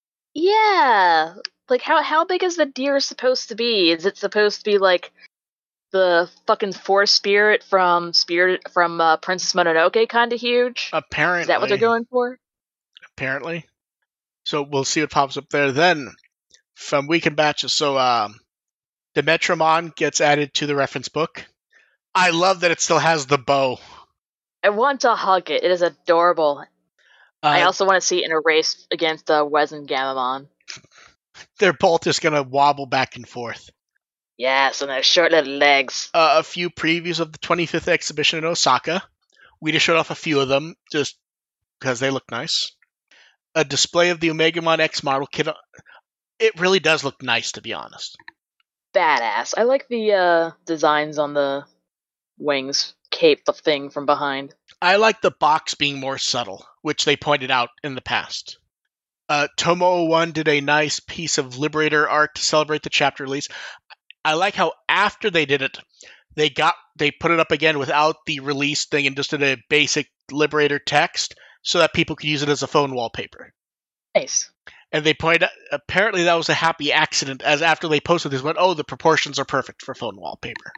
Yeah. Like how how big is the deer supposed to be? Is it supposed to be like the fucking forest spirit from Spirit from uh, Princess Mononoke kind of huge? Apparently. Is that what they're going for? Apparently. So we'll see what pops up there. Then from Weekend Batches, so um Demetramon gets added to the reference book. I love that it still has the bow. I want to hug it. It is adorable. I Uh, also want to see it in a race against uh, Wes and Gamamon. they're both just going to wobble back and forth. Yes, and their short little legs. Uh, a few previews of the twenty-fifth exhibition in Osaka. We just showed off a few of them just because they look nice. A display of the Omegamon X model kit. It really does look nice, to be honest. Badass. I like the uh, designs on the wings, cape the thing from behind. I like the box being more subtle, which they pointed out in the past. Uh, Tomo one did a nice piece of Liberator art to celebrate the chapter release. I like how after they did it, they got they put it up again without the release thing and just did a basic Liberator text so that people could use it as a phone wallpaper. Nice. And they pointed out, apparently that was a happy accident, as after they posted this, went, oh, the proportions are perfect for phone wallpaper.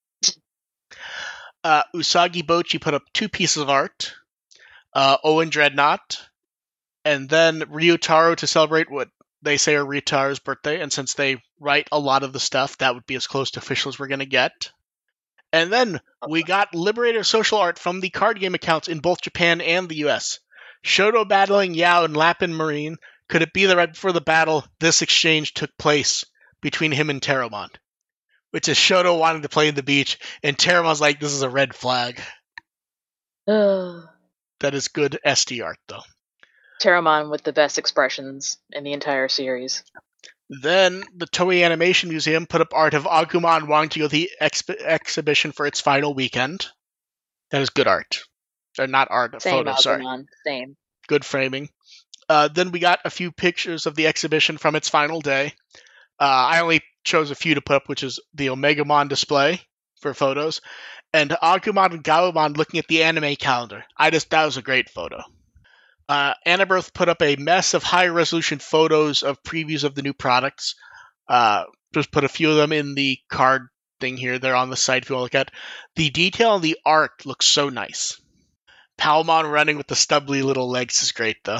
Uh, Usagi Bochi put up two pieces of art, uh, Owen Dreadnought, and then Ryutaro to celebrate what they say are Ryutaro's birthday, and since they write a lot of the stuff, that would be as close to official as we're going to get. And then we got Liberator social art from the card game accounts in both Japan and the U S. Shoto battling Yao and Lapin Marine. Could it be that right before the battle, this exchange took place between him and Terramon? Which is Shoto wanting to play in the beach, and Terramon's like, this is a red flag. Ugh. That is good S D art, though. Terramon with the best expressions in the entire series. Then the Toei Animation Museum put up art of Agumon wanting to go to the exp- exhibition for its final weekend. That is good art. Or not art, Same photo, Agumon. sorry. Same. Good framing. Uh, then we got a few pictures of the exhibition from its final day. Uh, I only chose a few to put up, which is the Omegamon display for photos, and Agumon and Gabumon looking at the anime calendar. I just that was a great photo. Uh, Annabirth put up a mess of high-resolution photos of previews of the new products. Uh, just put a few of them in the card thing here. They're on the site if you want to look at. The detail on the art looks so nice. Palmon running with the stubbly little legs is great, though.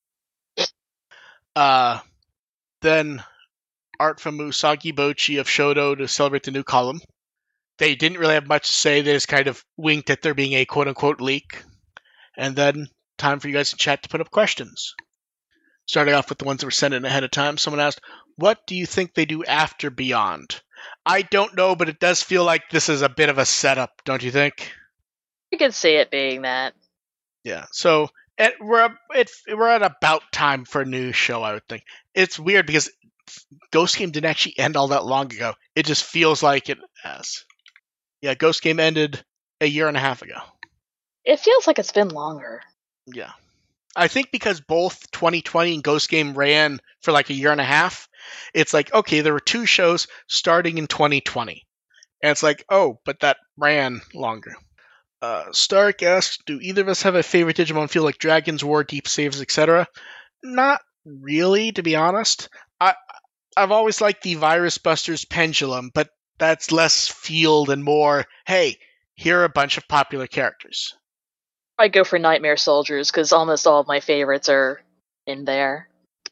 Uh, then art from Usagi Bochi of Shoto to celebrate the new column. They didn't really have much to say. They just kind of winked at there being a quote-unquote leak. And then time for you guys to chat to put up questions. Starting off with the ones that were sent in ahead of time. Someone asked, what do you think they do after Beyond? I don't know, but it does feel like this is a bit of a setup, don't you think? You could see it being that. Yeah, so it, we're, it, we're at about time for a new show, I would think. It's weird because Ghost Game didn't actually end all that long ago. It just feels like it has. Yeah, Ghost Game ended a year and a half ago. It feels like it's been longer. Yeah. I think because both twenty twenty and Ghost Game ran for like a year and a half, it's like, okay, there were two shows starting in twenty twenty. And it's like, oh, but that ran longer. Uh, Stark asks, do either of us have a favorite Digimon feel like Dragon's War, Deep Saves, et cetera? Not really, to be honest. I, I've always liked the Virus Busters Pendulum, but that's less field and more, hey, here are a bunch of popular characters. I go for Nightmare Soldiers because almost all of my favorites are in there.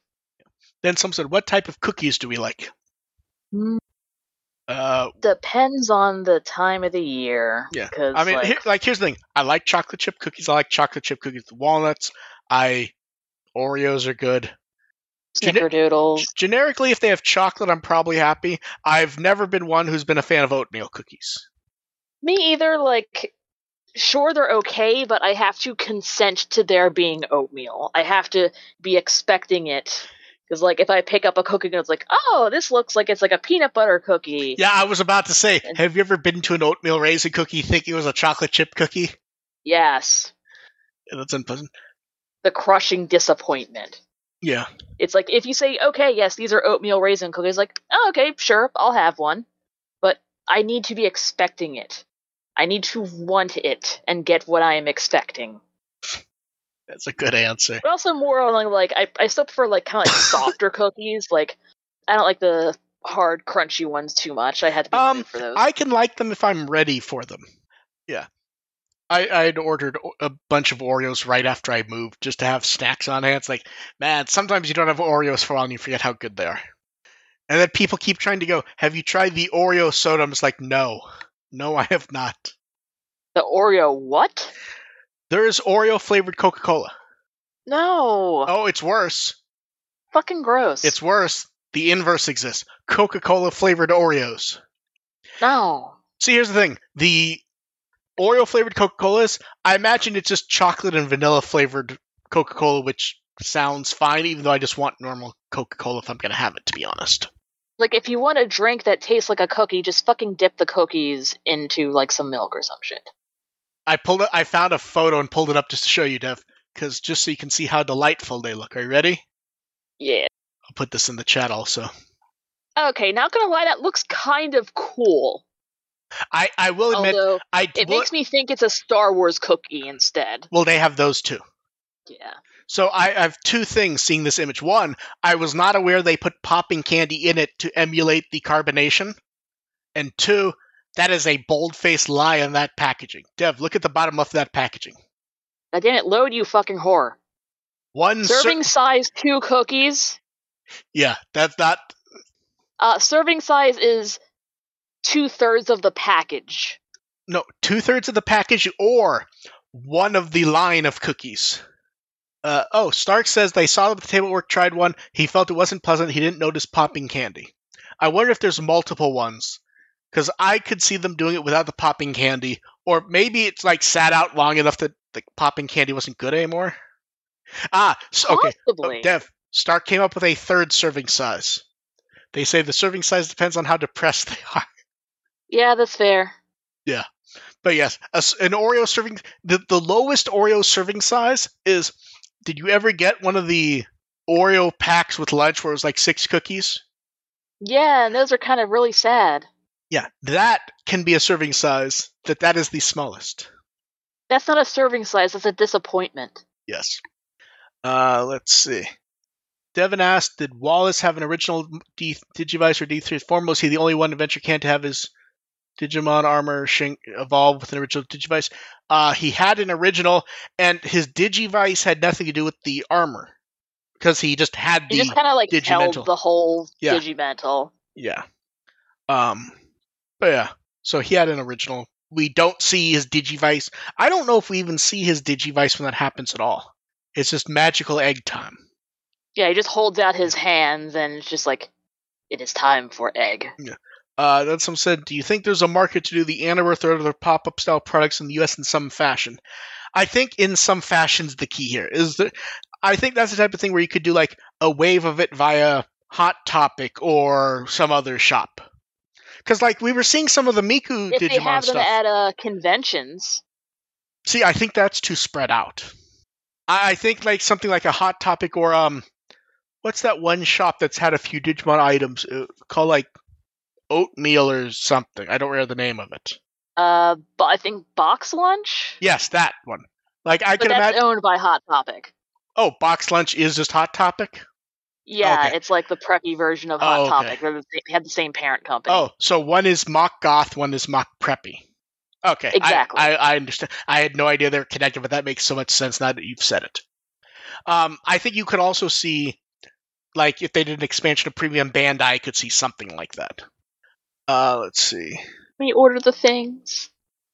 Then some said, what type of cookies do we like? Mm. Uh, Depends on the time of the year. Yeah, Cause, I mean, like, here, like here's the thing. I like chocolate chip cookies. I like chocolate chip cookies with walnuts. I Oreos are good. Snickerdoodles. Gen- generically, if they have chocolate, I'm probably happy. I've never been one who's been a fan of oatmeal cookies. Me either. Like, sure, they're okay, but I have to consent to there being oatmeal. I have to be expecting it. Because, like, if I pick up a cookie and it's like, oh, this looks like it's like a peanut butter cookie. Yeah, I was about to say, have you ever been to an oatmeal raisin cookie thinking it was a chocolate chip cookie? Yes. Yeah, that's unpleasant. The crushing disappointment. Yeah. It's like, if you say, okay, yes, these are oatmeal raisin cookies, like, oh, okay, sure, I'll have one. But I need to be expecting it. I need to want it and get what I am expecting. That's a good answer. But also more along, like, I, I still prefer, like, kind of like softer cookies. Like, I don't like the hard, crunchy ones too much. I had to be um, for those. I can like them if I'm ready for them. Yeah. I I'd ordered a bunch of Oreos right after I moved just to have snacks on hand. It's like, man, sometimes you don't have Oreos for a while and you forget how good they are. And then people keep trying to go, have you tried the Oreo soda? I'm just like, no. No, I have not. The Oreo what? There is Oreo-flavored Coca-Cola. No. Oh, it's worse. Fucking gross. It's worse. The inverse exists. Coca-Cola flavored Oreos. No. See, here's the thing. The Oreo flavored Coca-Colas, I imagine it's just chocolate and vanilla flavored Coca-Cola, which sounds fine, even though I just want normal Coca-Cola if I'm going to have it, to be honest. Like, if you want a drink that tastes like a cookie, just fucking dip the cookies into, like, some milk or some shit. I pulled it, I found a photo and pulled it up just to show you, Dev, because just so you can see how delightful they look. Are you ready? Yeah. I'll put this in the chat also. Okay, not gonna lie, that looks kind of cool. I, I will admit, Although, I it will, makes me think it's a Star Wars cookie instead. Well, they have those too. Yeah. So I, I have two things seeing this image. One, I was not aware they put popping candy in it to emulate the carbonation. And two, that is a bold-faced lie on that packaging. Dev, look at the bottom left of that packaging. God damn it, load, you fucking whore. One Serving ser- size two cookies. Yeah, that's not... Uh, serving size is two-thirds of the package. No, two-thirds of the package or one of the line of cookies. Uh, oh, Stark says they saw the table work, tried one. He felt it wasn't pleasant. He didn't notice popping candy. I wonder if there's multiple ones. Because I could see them doing it without the popping candy. Or maybe it's like sat out long enough that the popping candy wasn't good anymore. Ah, so, okay. Possibly. Oh, Dev, Stark came up with a third serving size. They say the serving size depends on how depressed they are. Yeah, that's fair. Yeah. But yes, a, an Oreo serving... The, the lowest Oreo serving size is... Did you ever get one of the Oreo packs with lunch where it was like six cookies? Yeah, and those are kind of really sad. Yeah, that can be a serving size. That that is the smallest. That's not a serving size, that's a disappointment. Yes. Uh, let's see. Devin asked, did Wallace have an original D- Digivice or D three form? Was he the only one Adventure Can to have his Digimon armor Shink evolve with an original Digivice? Uh, he had an original, and his Digivice had nothing to do with the armor. Because he just had the He just kind of like Digimental. held the whole Yeah. Digimental. Yeah. Um, but yeah, so he had an original. We don't see his Digivice. I don't know if we even see his Digivice when that happens at all. It's just magical egg time. Yeah, he just holds out his hands and it's just like, it is time for egg. Yeah. Uh, then some said, do you think there's a market to do the Anarworth or other pop-up style products in the U S in some fashion? I think in some fashion's the key here. Is that I think that's the type of thing where you could do like a wave of it via Hot Topic or some other shop. Because like we were seeing some of the Miku If Digimon they have stuff. them at uh, conventions. See, I think that's too spread out. I, I think like something like a Hot Topic or um, what's that one shop that's had a few Digimon items uh, called like Oatmeal or something? I don't remember the name of it. Uh, but I think Box Lunch. Yes, that one. Like I but can that's imagine. owned by Hot Topic. Oh, Box Lunch is just Hot Topic? Yeah, Okay. it's like the preppy version of Hot Oh, okay. Topic. They're the same- They have the same parent company. Oh, so one is Mock Goth, one is Mock Preppy. Okay, Exactly. I, I, I understand. I had no idea they were connected, but that makes so much sense now that you've said it. Um, I think you could also see, like, if they did an expansion of Premium Bandai, I could see something like that. Uh, let's see. We order the things.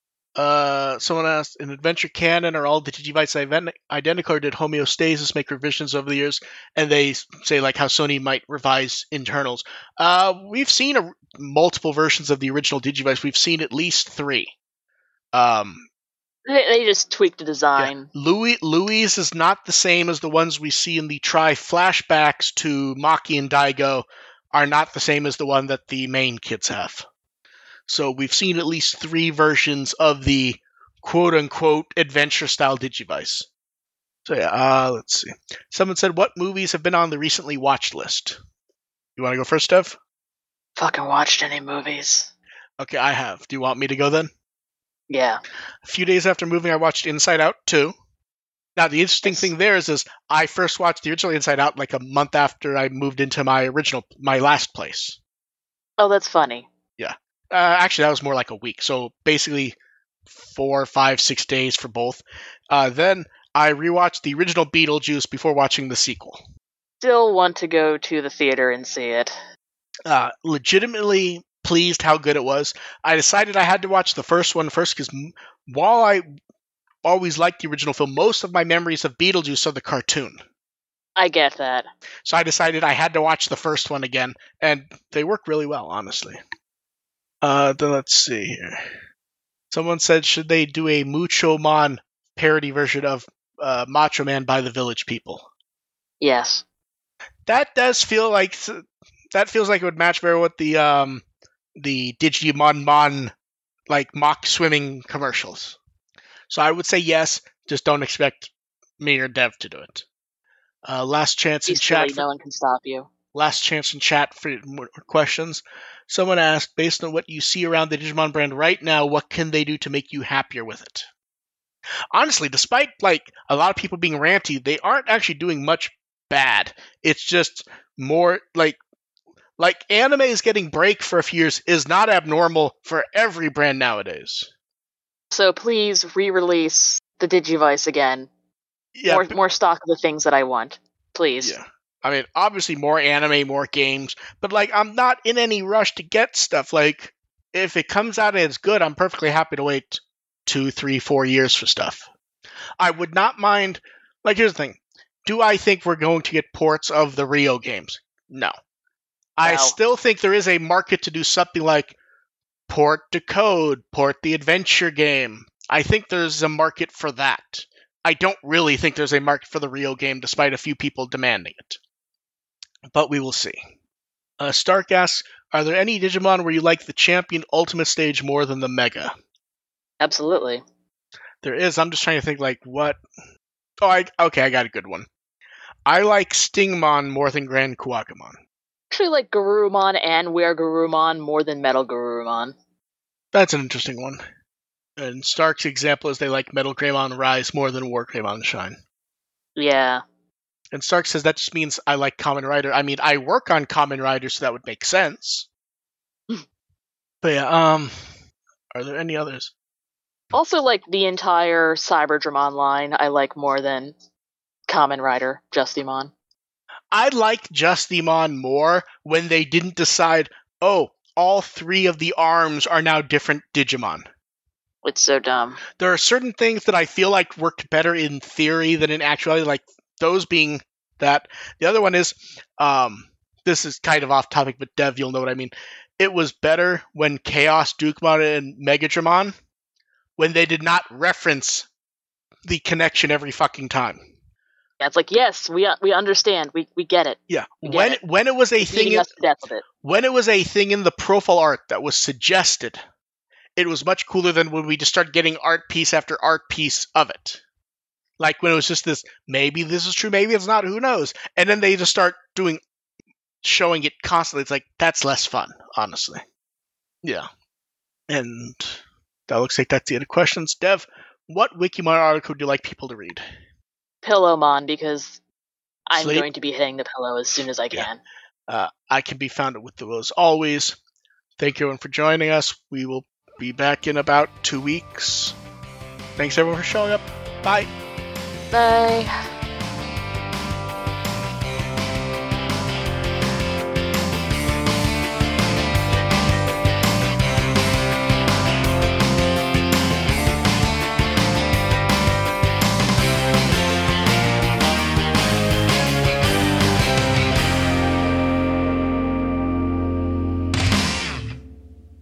Uh, someone asked, in Adventure Canon, are all the Digivice ident- identical, or did Homeostasis make revisions over the years? And they say, like, how Sony might revise internals. Uh, we've seen a, multiple versions of the original Digivice. We've seen at least three. Um, They, they just tweaked the design. yeah. Louis, Louise is not the same as the ones we see in the Tri flashbacks to Maki and Daigo, are not the same as the one that the main kids have. So we've seen at least three versions of the quote-unquote adventure-style Digivice. So yeah, uh, let's see. Someone said, what movies have been on the recently watched list? You want to go first, Dev? Fucking watched any movies. Okay, I have. Do you want me to go then? Yeah. A few days after moving, I watched Inside Out two. Now, the interesting Yes. thing there is, is I first watched the original Inside Out like a month after I moved into my original, my last place. Oh, that's funny. Uh, actually, that was more like a week. So basically, four, five, six days for both. Uh, then I rewatched the original Beetlejuice before watching the sequel. Still want to go to the theater and see it. Uh, legitimately pleased how good it was. I decided I had to watch the first one first because while I always liked the original film. Most of my memories of Beetlejuice are the cartoon. I get that. So I decided I had to watch the first one again, and they work really well, honestly. Uh, then let's see here. Someone said, should they do a Mucho Man parody version of uh, Macho Man by the Village People? Yes. That does feel like that feels like it would match very well with the um the Digimon Mon like mock swimming commercials. So I would say yes. Just don't expect me or Dev to do it. Uh, last chance in chat. For, no one can stop you. Last chance in chat for more questions. Someone asked, based on what you see around the Digimon brand right now, what can they do to make you happier with it? Honestly, despite like a lot of people being ranty, they aren't actually doing much bad. It's just more like like anime is getting break for a few years is not abnormal for every brand nowadays. So please re-release the Digivice again. Yeah, more, but, more stock of the things that I want, please. Yeah. I mean, obviously more anime, more games, but like I'm not in any rush to get stuff. Like if it comes out and it's good, I'm perfectly happy to wait two, three, four years for stuff. I would not mind. Like here's the thing: do I think we're going to get ports of the Rio games? No. no. I still think there is a market to do something like port Decode, port the adventure game. I think there's a market for that. I don't really think there's a market for the Rio game, despite a few people demanding it. But we will see. Uh, Stark asks, are there any Digimon where you like the Champion Ultimate stage more than the Mega? Absolutely. There is. I'm just trying to think, like, what... Oh, I okay, I got a good one. I like Stingmon more than Grand Kuwagamon. Actually like Garurumon and Were Garurumon more than Metal Garurumon. That's an interesting one. And Stark's example is they like Metal Greymon Rise more than War Greymon Shine. Yeah. And Stark says that just means I like Kamen Rider. I mean, I work on Kamen Rider, so that would make sense. But yeah, um, are there any others? Also, like the entire Cyberdramon line, I like more than Kamen Rider, Justimon. I liked Justimon more when they didn't decide, oh, all three of the arms are now different Digimon. It's so dumb. There are certain things that I feel like worked better in theory than in actuality, like those being that. The other one is, um, this is kind of off topic, but Dev, you'll know what I mean. It was better when Chaos, Dukemon, and Megadramon, when they did not reference the connection every fucking time. Yeah, it's like, yes, we we understand, we we get it. Yeah, get when it. when it was a it's thing, in, us to death with it. when it was a thing in the profile art that was suggested, it was much cooler than when we just started getting art piece after art piece of it. Like when it was just this, maybe this is true, maybe it's not, who knows? And then they just start doing, showing it constantly. It's like, that's less fun, honestly. Yeah. And that looks like that's the end of questions. Dev, what Wikimon article would you like people to read? Pillowmon, because I'm Sleep? going to be hitting the pillow as soon as I can. Yeah. Uh, I can be found at With the Willows always. Thank you everyone for joining us. We will be back in about two weeks. Thanks everyone for showing up. Bye. Bye.